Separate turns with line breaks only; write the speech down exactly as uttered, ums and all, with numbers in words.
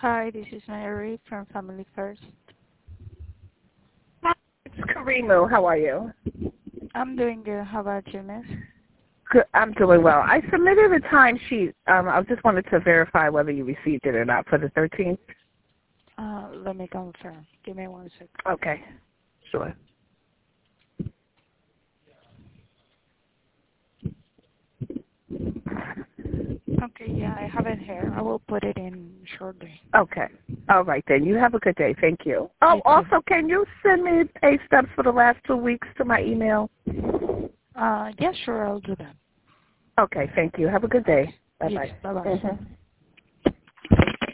Hi, this is Mary from Family First.
Hi, it's Karimu. How are you?
I'm doing good. How about you, miss?
Good. I'm doing well. I submitted a timesheet. Um, I just wanted to verify whether you received it or not for the thirteenth.
Uh, let me confirm. Give me one second.
Okay. Sure.
Okay, yeah, I have it here. I will put it in shortly.
Okay. All right, then. You have a good day. Thank you. Oh,
You too.
also, can you send me pay stubs for the last two weeks to my email?
Uh, yeah, sure, I'll do that.
Okay. Thank you. Have a good day.
Okay. Yes,
Bye-bye.
bye-bye.
Mm-hmm.